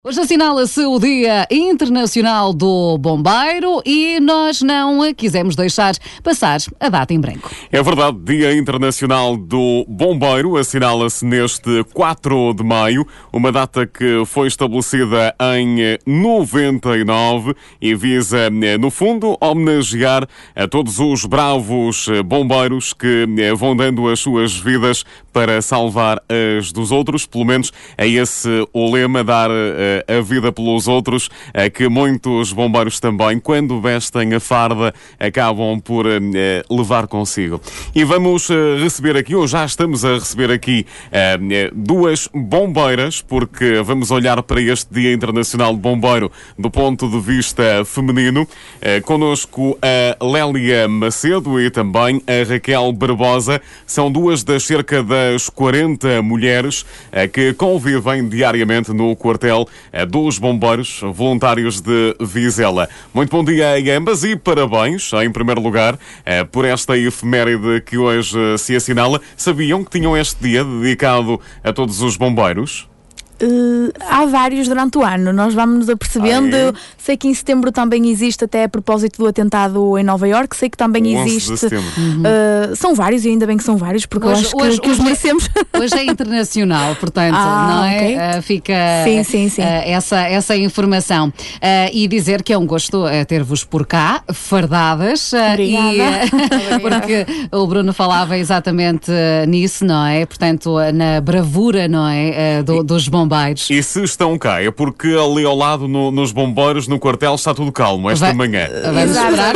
Hoje assinala-se o Dia Internacional do Bombeiro e nós não quisemos deixar passar a data em branco. É verdade, Dia Internacional do Bombeiro assinala-se neste 4 de maio, uma data que foi estabelecida em 99 e visa, no fundo, homenagear a todos os bravos bombeiros que vão dando as suas vidas para salvar as dos outros. Pelo menos é esse o lema, dar a vida pelos outros, que muitos bombeiros também, quando vestem a farda, acabam por levar consigo. E vamos receber aqui, ou já estamos a receber aqui, duas bombeiras, porque vamos olhar para este Dia Internacional de Bombeiro do ponto de vista feminino. Connosco a Lélia Macedo e também a Raquel Barbosa. São duas das cerca das 40 mulheres que convivem diariamente no quartel dos bombeiros voluntários de Vizela. Muito bom dia a ambas e parabéns, em primeiro lugar, por esta efeméride que hoje se assinala. Sabiam que tinham este dia dedicado a todos os bombeiros? Há vários durante o ano, nós vamos-nos apercebendo. Sei que em setembro também existe, até a propósito do atentado em Nova Iorque, sei que também existe. São vários, e ainda bem que são vários, porque hoje, eu acho que os merecemos. Hoje é internacional, portanto, não é? Okay. Fica sim. Essa informação. E dizer que é um gosto ter-vos por cá, fardadas. Obrigada. Porque o Bruno falava exatamente nisso, não é? Portanto, na bravura, não é? Dos bombeiros. E se estão cá, é porque ali ao lado, nos bombeiros, no quartel, está tudo calmo esta manhã. Vamos esperar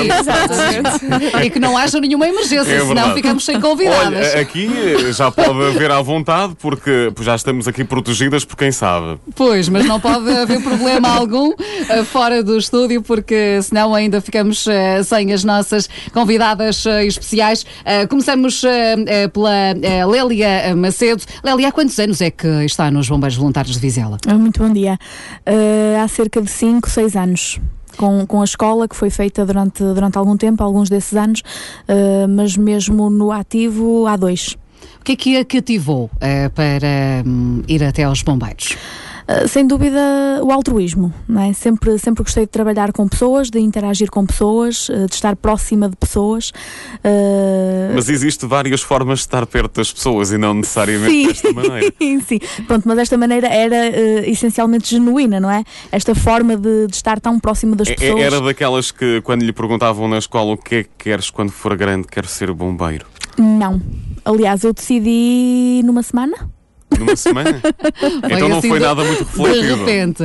e que não haja nenhuma emergência, senão ficamos sem convidadas. Olha, aqui já pode haver à vontade, porque já estamos aqui protegidas por quem sabe. Pois, mas não pode haver problema algum fora do estúdio, porque senão ainda ficamos sem as nossas convidadas especiais. Começamos pela Lélia Macedo. Lélia, há quantos anos é que está nos Bombeiros Voluntários de Vizela? Muito bom dia. Há cerca de 5, 6 anos. Com a escola, que foi feita durante algum tempo, alguns desses anos, mas mesmo no ativo há 2. O que é que a cativou para ir até aos bombeiros? Sem dúvida o altruísmo, não é? Sempre gostei de trabalhar com pessoas, de interagir com pessoas, de estar próxima de pessoas. Mas existe várias formas de estar perto das pessoas e não necessariamente desta maneira. Sim, pronto, mas esta maneira era essencialmente genuína, não é? Esta forma de estar tão próximo das pessoas. Era daquelas que, quando lhe perguntavam na escola o que é que queres quando for grande, quero ser bombeiro? Não. Aliás, eu decidi numa semana. Numa semana? Então não assim foi nada muito refletido. De repente.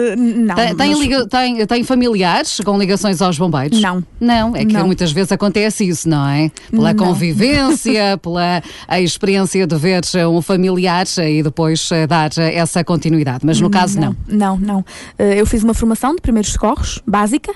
Não. Tem familiares com ligações aos bombeiros? Não. É que muitas vezes acontece isso, não é? Pela convivência, pela a experiência de ver um familiar e depois dar essa continuidade. Mas no caso, não. Não. Eu fiz uma formação de primeiros socorros, básica.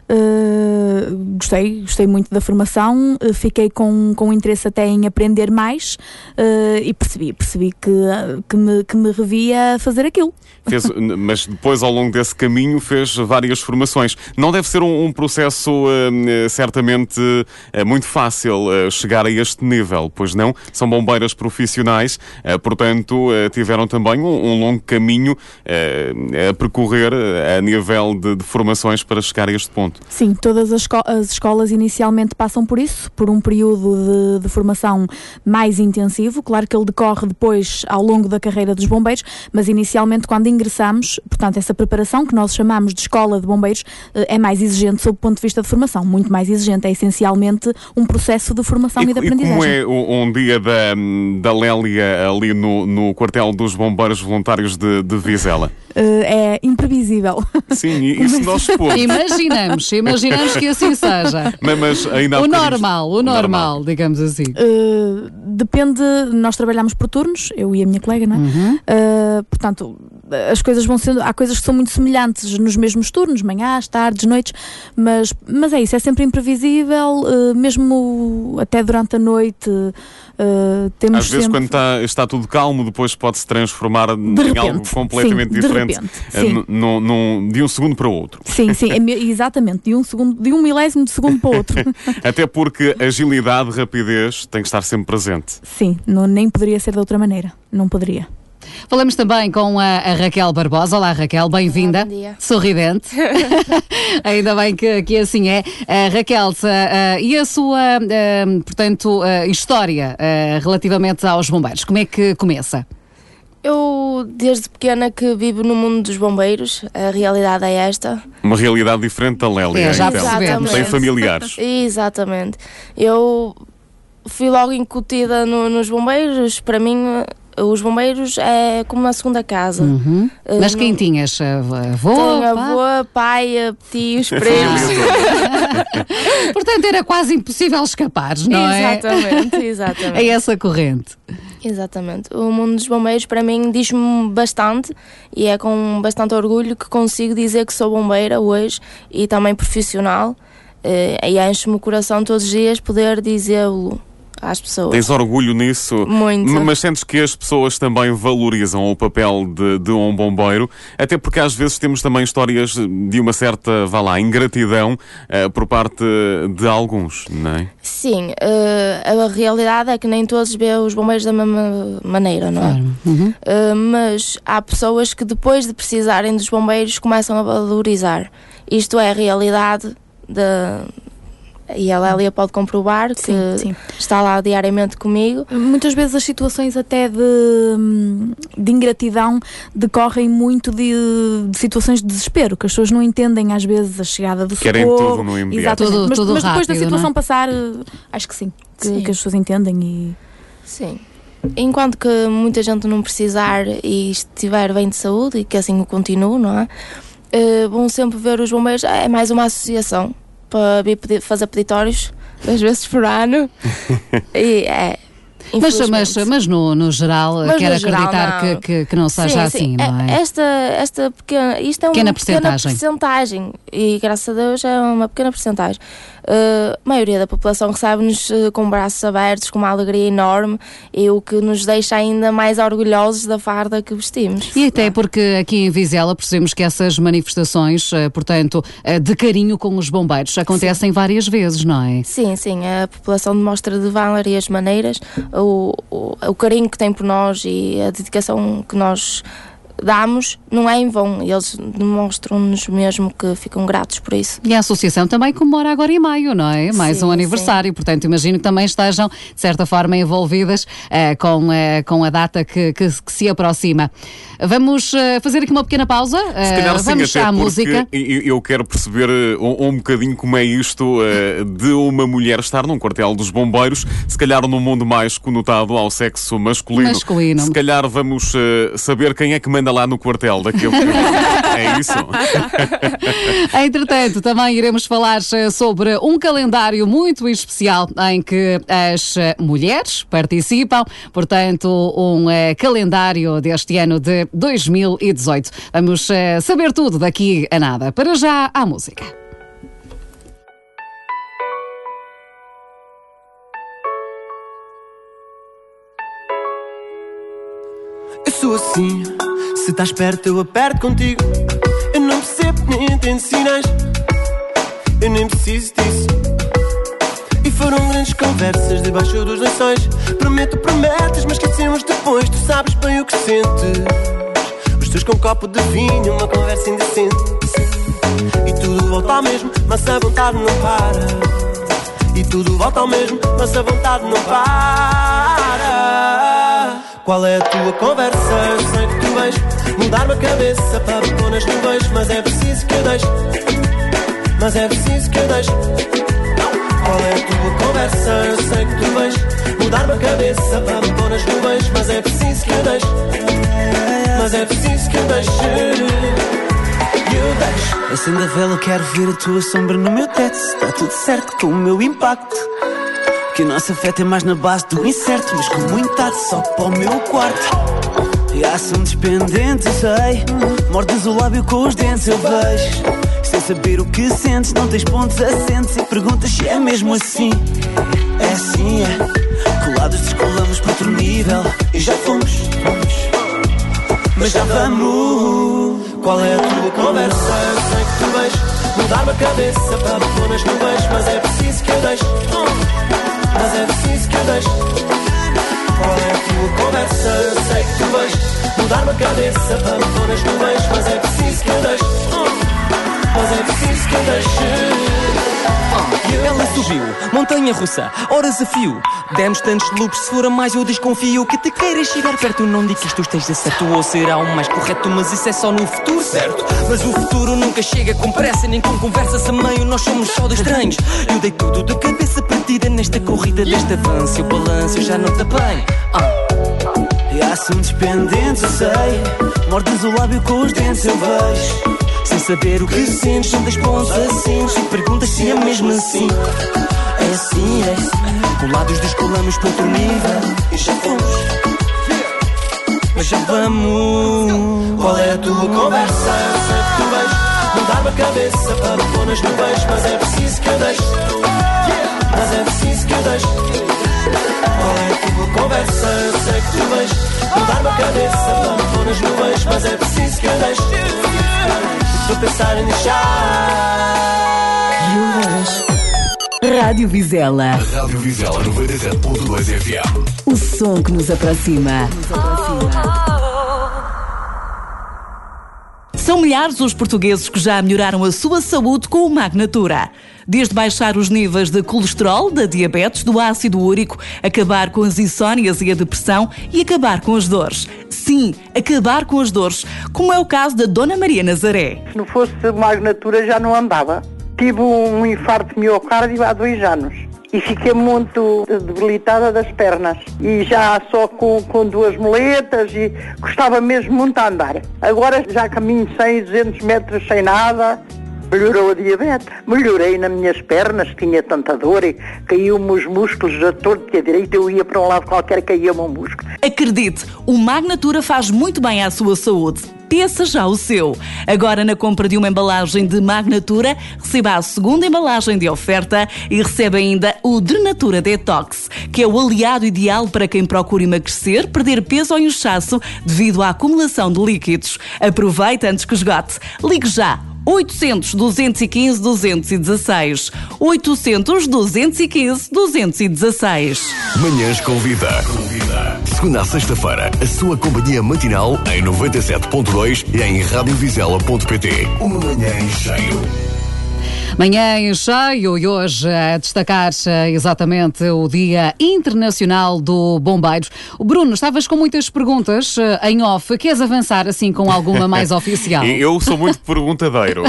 Gostei muito da formação, fiquei com interesse até em aprender mais, e percebi que me revia a fazer aquilo. Mas depois, ao longo desse caminho, fez várias formações. Não deve ser um processo certamente muito fácil chegar a este nível, pois não? São bombeiras profissionais, portanto tiveram também um longo caminho a percorrer a nível de formações para chegar a este ponto. Sim, todas as escolas inicialmente passam por isso, por um período de formação mais intensivo. Claro que ele decorre depois ao longo da carreira dos bombeiros, mas inicialmente quando ingressamos, portanto essa preparação que nós chamamos de escola de bombeiros é mais exigente sob o ponto de vista de formação, muito mais exigente, é essencialmente um processo de formação e de aprendizagem. E como é um dia da Lélia ali no quartel dos bombeiros voluntários de Vizela? É imprevisível. Sim, isso nós supomos. Imaginamos que assim seja. Mas ainda o normal, digamos assim. Depende, nós trabalhamos por turnos, eu e a minha colega, não é? Portanto, as coisas vão sendo, há coisas que são muito semelhantes nos mesmos turnos, manhãs, tardes, noites, mas é isso, é sempre imprevisível, mesmo até durante a noite. Temos às vezes sempre... quando está tudo calmo, depois pode-se transformar em algo completamente diferente, de um segundo para o outro. Sim, exatamente, de um milésimo de segundo para o outro. Até porque agilidade, rapidez tem que estar sempre presente. Sim, nem poderia ser de outra maneira, não poderia. Falamos também com a Raquel Barbosa. Olá, Raquel, bem-vinda. Bom dia. Sorridente. Ainda bem que assim é. Raquel, e a sua, portanto, história relativamente aos bombeiros? Como é que começa? Eu, desde pequena que vivo no mundo dos bombeiros, a realidade é esta. Uma realidade diferente da Lélia, já então. percebemos. Tem familiares. Exatamente. Eu fui logo incutida nos bombeiros. Para mim, os bombeiros é como uma segunda casa. Mas quem tinhas? Avô? Tenho avô, pai, tios, primos. Portanto, era quase impossível escapares, não é? Exatamente. É essa corrente. Exatamente. O mundo dos bombeiros, para mim, diz-me bastante e é com bastante orgulho que consigo dizer que sou bombeira hoje e também profissional. E enche-me o coração todos os dias poder dizê-lo às pessoas. Tens orgulho nisso? Muito. Mas sentes que as pessoas também valorizam o papel de um bombeiro? Até porque às vezes temos também histórias de uma certa, ingratidão por parte de alguns, não é? Sim, a realidade é que nem todos veem os bombeiros da mesma maneira, não é? Mas há pessoas que depois de precisarem dos bombeiros começam a valorizar. Isto é a realidade e a Lélia pode comprovar que sim. está lá diariamente comigo. Muitas vezes as situações até de ingratidão decorrem muito de situações de desespero, que as pessoas não entendem às vezes a chegada do socorro. Querem tudo no imediato. Exatamente. Tudo mas depois rápido, da situação não é? passar, acho que sim, que as pessoas entendem e... Sim. Enquanto que muita gente não precisar e estiver bem de saúde e que assim o continue, não é? Vão sempre ver os bombeiros, é mais uma associação para vir fazer peditórios 2 vezes por ano. E Mas no geral, quero acreditar não. que não seja assim, não é? Esta pequena, isto é uma pequena percentagem e graças a Deus é uma pequena percentagem. A maioria da população recebe-nos com braços abertos, com uma alegria enorme e o que nos deixa ainda mais orgulhosos da farda que vestimos. E até porque aqui em Vizela percebemos que essas manifestações, portanto, de carinho com os bombeiros acontecem várias vezes, não é? Sim, a população demonstra de várias maneiras o carinho que tem por nós e a dedicação que nós damos não é em vão, eles demonstram-nos mesmo que ficam gratos por isso. E a associação também comemora agora em maio, não é? Mais um aniversário, portanto imagino que também estejam de certa forma envolvidas com a data que se aproxima. Vamos fazer aqui uma pequena pausa, Se calhar, vamos sim, à música. Eu quero perceber um bocadinho como é isto de uma mulher estar num quartel dos bombeiros, se calhar num mundo mais conotado ao sexo masculino. Se calhar vamos saber quem é que manda lá no quartel daquele é isso? Entretanto, também iremos falar sobre um calendário muito especial em que as mulheres participam, portanto, um calendário deste ano de 2018. Vamos saber tudo daqui a nada. Para já, à música. Eu sou assim, se estás perto eu aperto contigo. Eu não percebo nem entendo sinais, eu nem preciso disso. E foram grandes conversas debaixo dos lençóis. Prometes, mas esquecemos depois. Tu sabes bem o que sentes. Os teus com um copo de vinho, uma conversa indecente. E tudo volta ao mesmo, mas a vontade não para. E tudo volta ao mesmo, mas a vontade não para. Qual é a tua conversa? Eu sei que tu vais mudar-me a cabeça para me pôr nas nuvens, mas é preciso que eu deixe. Mas é preciso que eu deixe. Qual é a tua conversa? Eu sei que tu vais mudar-me a cabeça para me pôr nas nuvens, mas é preciso que eu deixe. Mas é preciso que eu deixe. Acende a vela, quero ver a tua sombra no meu teto. Está tudo certo com o meu impacto, que o nosso afeto é mais na base do incerto, mas com muita só para o meu quarto. E a ação despendente, eu sei. Mordes o lábio com os dentes, eu vejo. Sem saber o que sentes, não tens pontos assentes e perguntas se é mesmo assim. É assim, é. Colados descolamos para outro nível e já fomos. Mas já vamos. Qual é a tua conversa? Eu sei que tu vais mudar-me a cabeça para me pôr nas nuvens, mas é preciso que eu deixe. Mas é preciso que eu deixe. Qual é a tua conversa? Eu sei que tu vais mudar-me a cabeça para me pôr nas nuvens, mas é preciso que eu deixe. Mas é preciso que eu deixe. Ela subiu, montanha russa, horas a fio. Demos tantos loops, se for a mais eu desconfio. Que te queiras chegar perto, não digo que isto esteja certo ou será o mais correto, mas isso é só no futuro, certo? Mas o futuro nunca chega com pressa, nem com conversas a meio, nós somos só dois estranhos. Eu dei tudo de cabeça partida nesta corrida deste avanço. E o balanço eu já não te apanho. E há assuntos pendentes, eu sei. Mordes o lábio com os dentes, eu vejo. Sem saber o que sentes, são 2 pontos assim. E perguntas se é mesmo assim. É assim, é assim. Colados descolamos para outro nível. E já fomos. Mas já vamos. Qual é a tua conversa? Eu sei que tu vais mudar-me a cabeça para me pôr nas nuvens, mas é preciso que eu deixe. Mas é preciso que eu deixe. Qual é a tua conversa? Eu sei que tu vais mudar-me a cabeça para me pôr nas nuvens, mas é preciso que eu deixe. Estou a pensar em deixar. Rádio Vizela. Rádio Vizela 97.2 FM. O som que nos aproxima. São milhares os portugueses que já melhoraram a sua saúde com o Magnatura. Desde baixar os níveis de colesterol, da diabetes, do ácido úrico, acabar com as insónias e a depressão e acabar com as dores. Sim, acabar com as dores, como é o caso da Dona Maria Nazaré. Se não fosse Magnatura já não andava. Tive um infarto de miocárdio há 2 anos e fiquei muito debilitada das pernas e já só com 2 muletas e gostava mesmo muito a andar. Agora já caminho 100, 200 metros sem nada. Melhorou a diabetes, melhorei nas minhas pernas, tinha tanta dor e caíam-me os músculos a torto e a direita, eu ia para um lado qualquer, caía-me um músculo. Acredite, o Magnatura faz muito bem à sua saúde. Peça já o seu. Agora, na compra de uma embalagem de Magnatura, receba a segunda embalagem de oferta e recebe ainda o Drenatura Detox, que é o aliado ideal para quem procura emagrecer, perder peso ou inchaço devido à acumulação de líquidos. Aproveite antes que esgote. Ligue já! 800-215-216. 800-215-216. Manhãs com Vida. Segunda a sexta-feira, a sua companhia matinal em 97.2 e em radiovizela.pt. Uma manhã em cheio. Manhã em cheio e hoje a destacar exatamente o Dia Internacional do Bombeiro. O Bruno, estavas com muitas perguntas em off. Queres avançar assim com alguma mais oficial? Eu sou muito perguntadeiro.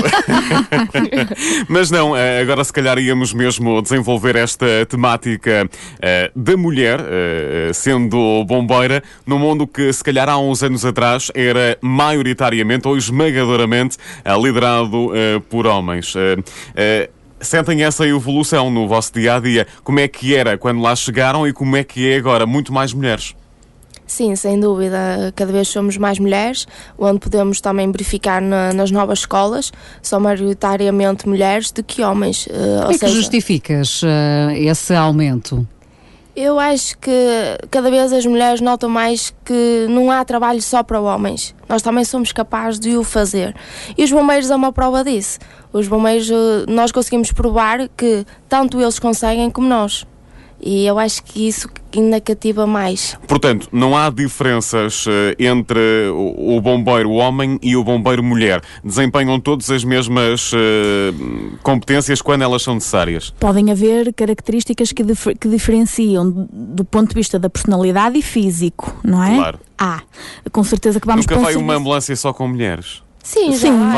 Mas não, agora se calhar íamos mesmo desenvolver esta temática da mulher sendo bombeira num mundo que se calhar há uns anos atrás era maioritariamente ou esmagadoramente liderado por homens. Sentem essa evolução no vosso dia-a-dia? Como é que era quando lá chegaram e como é que é agora? Muito mais mulheres? Sim, sem dúvida. Cada vez somos mais mulheres, onde podemos também verificar nas novas escolas, são maioritariamente mulheres do que homens. Como é que justificas esse aumento? Eu acho que cada vez as mulheres notam mais que não há trabalho só para homens. Nós também somos capazes de o fazer. E os bombeiros são uma prova disso. Os bombeiros, nós conseguimos provar que tanto eles conseguem como nós. E eu acho que isso ainda cativa mais. Portanto, não há diferenças entre o bombeiro homem e o bombeiro mulher. Desempenham todos as mesmas competências quando elas são necessárias. Podem haver características que diferenciam do ponto de vista da personalidade e físico, não é? Claro. Com certeza que vamos Nunca vai uma ambulância só com mulheres? Sim,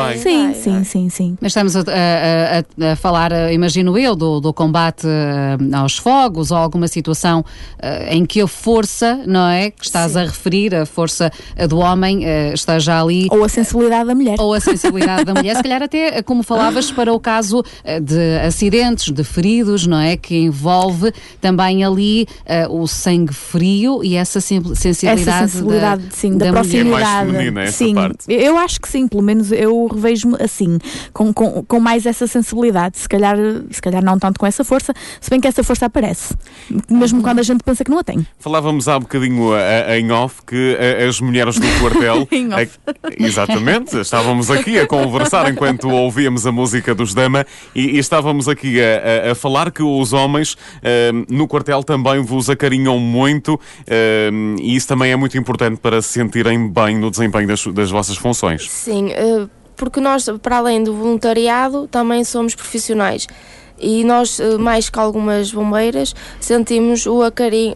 sim. Mas estamos a falar, imagino eu, do combate aos fogos ou alguma situação em que a força, não é? Que estás a referir, a força do homem esteja ali. Ou a sensibilidade da mulher. Ou a sensibilidade da mulher. Se calhar até, como falavas, para o caso de acidentes, de feridos, não é? Que envolve também ali o sangue frio e essa sensibilidade sim, da proximidade. É mais feminina essa parte. Eu acho que sim, pelo menos eu revejo-me assim, com mais essa sensibilidade, se calhar não tanto com essa força, se bem que essa força aparece, mesmo quando a gente pensa que não a tem. Falávamos há um bocadinho em off que as mulheres do quartel... Em off. Exatamente, estávamos aqui a conversar enquanto ouvíamos a música dos Dama e estávamos aqui a falar que os homens no quartel também vos acarinham muito e isso também é muito importante para se sentirem bem no desempenho das vossas funções. Sim, porque nós, para além do voluntariado, também somos profissionais. E nós, mais que algumas bombeiras, sentimos o acarinho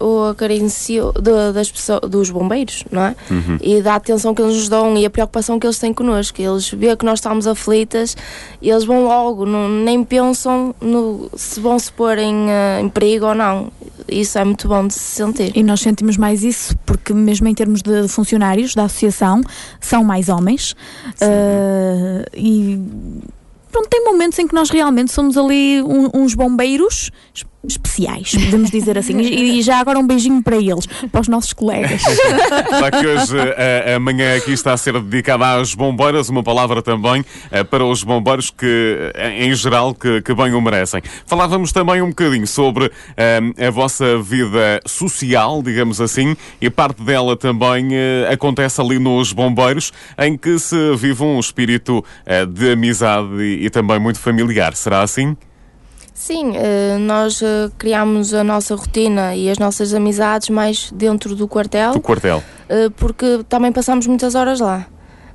das pessoas, dos bombeiros, não é? E da atenção que eles nos dão e a preocupação que eles têm connosco. Eles veem que nós estamos aflitas e eles vão logo, nem pensam se vão se pôr em perigo ou não. Isso é muito bom de se sentir. E nós sentimos mais isso porque mesmo em termos de funcionários da associação, são mais homens. E... Pronto, tem momentos em que nós realmente somos ali uns bombeiros especiais, podemos dizer assim. E já agora um beijinho para eles, para os nossos colegas. Já que hoje a manhã aqui está a ser dedicada às bombeiras, uma palavra também para os bombeiros que, em geral, que bem o merecem. Falávamos também um bocadinho sobre a vossa vida social, digamos assim, e parte dela também acontece ali nos bombeiros, em que se vive um espírito de amizade e também muito familiar. Será assim? Sim, nós criámos a nossa rotina e as nossas amizades mais dentro do quartel. Do quartel. Porque também passamos muitas horas lá.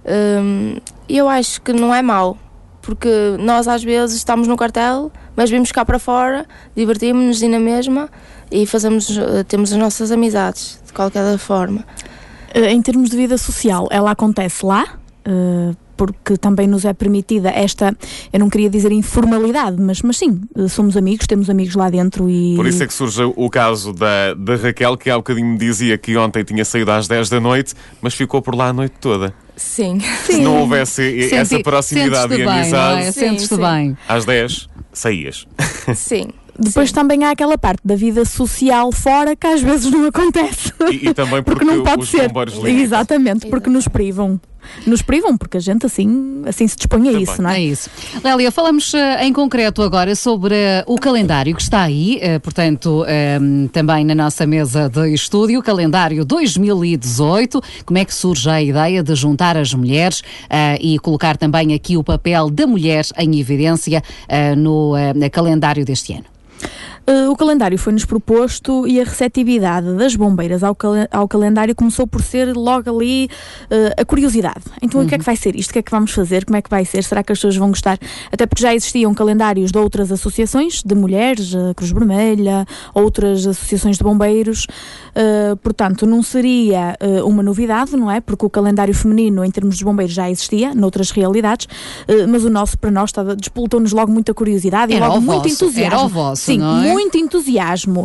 E eu acho que não é mau, porque nós às vezes estamos no quartel, mas vimos cá para fora, divertimos-nos e na mesma e temos as nossas amizades, de qualquer forma. Em termos de vida social, ela acontece lá, porque também nos é permitida esta, eu não queria dizer informalidade, mas sim, somos amigos, temos amigos lá dentro e... Por isso é que surge o caso da Raquel, que há bocadinho me dizia que ontem tinha saído às 10 da noite, mas ficou por lá a noite toda. Sim. Se não houvesse essa proximidade e amizade, sentes-te bem. Às 10 saías. Sim. Depois também há aquela parte da vida social fora que às vezes não acontece. E também porque não pode os ser. bombeiros ligam. Exatamente, porque nos privam. Nos privam, porque a gente assim se dispõe a isso, não é? É isso. Lélia, falamos em concreto agora sobre o calendário que está aí, portanto, também na nossa mesa de estúdio, calendário 2018. Como é que surge a ideia de juntar as mulheres e colocar também aqui o papel da mulher em evidência no calendário deste ano? O calendário foi-nos proposto e a receptividade das bombeiras ao calendário começou por ser logo ali a curiosidade. Então o que é que vai ser isto? O que é que vamos fazer? Como é que vai ser? Será que as pessoas vão gostar? Até porque já existiam calendários de outras associações de mulheres, a Cruz Vermelha, outras associações de bombeiros. Portanto, não seria uma novidade, não é? Porque o calendário feminino em termos de bombeiros já existia noutras realidades, mas o nosso, para nós, despoltou-nos logo muita curiosidade e logo muito entusiasmo. Era o vosso, sim, não é? Muito entusiasmo.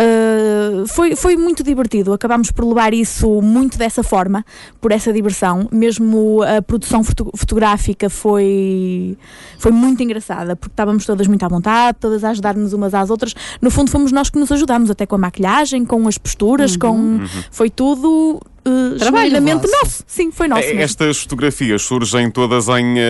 Foi muito divertido. Acabámos por levar isso muito dessa forma, por essa diversão. Mesmo a produção fotográfica foi muito engraçada, porque estávamos todas muito à vontade, todas a ajudar-nos umas às outras. No fundo, fomos nós que nos ajudámos, até com a maquilhagem, com as posturas, foi tudo... genuinamente nosso. Sim, foi nosso mesmo. Estas fotografias surgem todas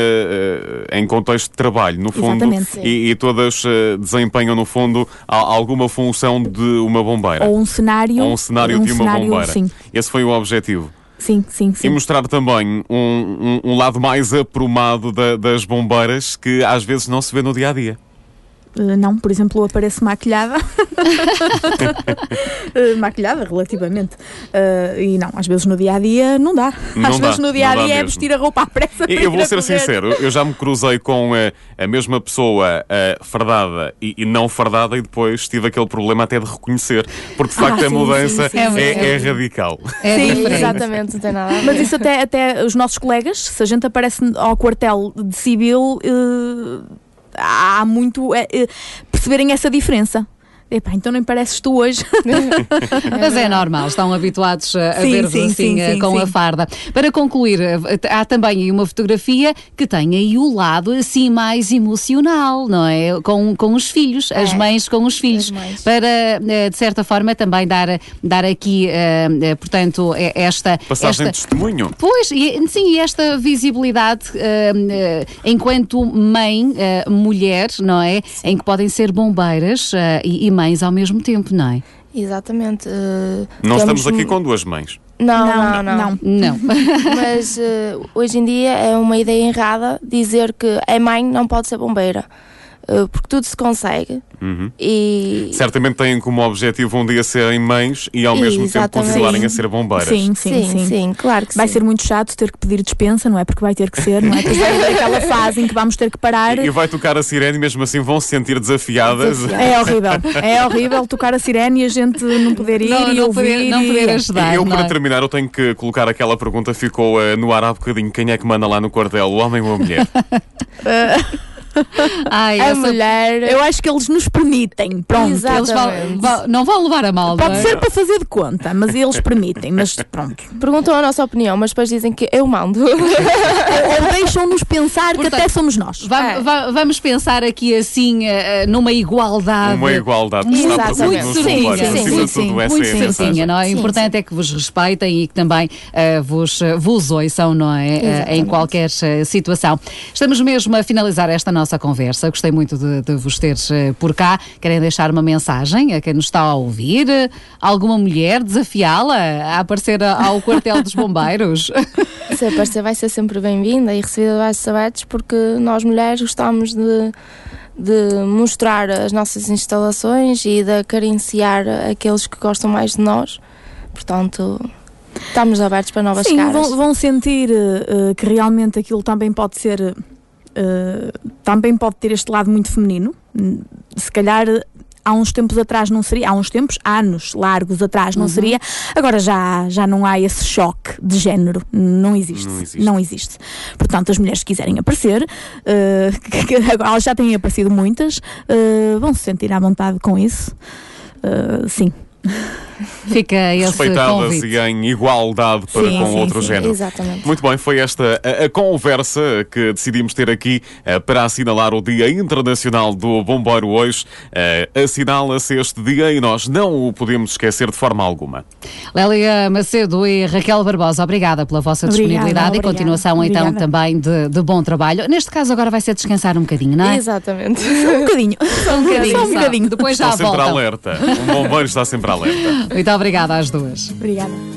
em contexto de trabalho, no fundo, e todas desempenham, no fundo, alguma função de uma bombeira. Ou um cenário de uma bombeira. Sim. Esse foi o objetivo. Sim. E mostrar também um lado mais aprumado das bombeiras que às vezes não se vê no dia-a-dia. Não, por exemplo, eu apareço maquilhada. Maquilhada, relativamente. E não, às vezes no dia-a-dia não dá. Às vezes no dia-a-dia é vestir a roupa à pressa. Eu vou ser sincero, eu já me cruzei com a mesma pessoa fardada e não fardada e depois tive aquele problema até de reconhecer, porque de facto a mudança é radical. Sim, exatamente, não tem nada a ver. Mas isso até os nossos colegas, se a gente aparece ao quartel de civil... há muito perceberem essa diferença, Epá, então nem pareces tu hoje. Mas é normal, estão habituados a Sim, ver-vos sim, assim sim, com sim. a farda. Para concluir, há também aí uma fotografia que tem aí o lado assim mais emocional, não é? Com os filhos, as mães com os filhos, para de certa forma também dar aqui, portanto, esta Passagem de testemunho. Pois, sim, e esta visibilidade enquanto mãe, mulher, não é? Em que podem ser bombeiras e mães ao mesmo tempo, não é? Exatamente. Não estamos aqui com duas mães. Não. Mas hoje em dia é uma ideia errada dizer que é mãe, não pode ser bombeira. Porque tudo se consegue. E certamente têm como objetivo um dia serem mães e ao mesmo tempo continuarem a ser bombeiras. Sim, claro que vai sim. ser muito chato ter que pedir dispensa, não é? Porque vai ter que ser, não é? Depois vai haver aquela fase em que vamos ter que parar. E vai tocar a sirene e mesmo assim vão se sentir desafiadas. É horrível tocar a sirene e a gente não poder ir e ouvir. Não poder ajudar. E eu, para não é? terminar, eu tenho que colocar aquela pergunta, ficou no ar há bocadinho: quem é que manda lá no quartel, o homem ou a mulher? A mulher. Eu acho que eles nos permitem. Pronto. Eles não vão levar a mal. Pode não é? ser para fazer de conta, mas eles permitem. Mas pronto. Perguntam a nossa opinião, mas depois dizem que eu mando. Ou deixam-nos pensar que até somos nós. Vamos pensar aqui assim numa igualdade. Uma igualdade que está presente nos bombeiros. Acima de tudo, essa é a mensagem. Não é? O importante é que vos respeitem e que também vos ouçam, não é? Em qualquer situação. Estamos mesmo a finalizar esta nossa conversa. Gostei muito de vos ter por cá. Querem deixar uma mensagem a quem nos está a ouvir? Alguma mulher desafiá-la a aparecer ao quartel dos bombeiros? Se aparecer, vai ser sempre bem-vinda e recebida de braços abertos, porque nós mulheres gostamos de mostrar as nossas instalações e de acarenciar aqueles que gostam mais de nós. Portanto, estamos abertos para novas caras. Vão sentir que realmente aquilo também pode ser também pode ter este lado muito feminino. Se calhar há uns tempos atrás não seria, anos largos atrás não seria, agora já não há esse choque de género, não existe. Portanto, as mulheres que quiserem aparecer, agora já têm aparecido muitas, vão se sentir à vontade com isso, sim. Fica esse respeitadas convite. E em igualdade para com outro género. Exatamente. Muito bem, foi esta a conversa que decidimos ter aqui para assinalar o Dia Internacional do Bombeiro hoje. Assinala-se este dia e nós não o podemos esquecer de forma alguma. Lélia Macedo e Raquel Barbosa, obrigada pela vossa disponibilidade e continuação então também de bom trabalho. Neste caso agora vai ser descansar um bocadinho, não é? Exatamente. Um bocadinho. Só um bocadinho. Depois já Está sempre voltam. alerta. Um bombeiro está sempre alerta. Muito obrigada às duas. Obrigada.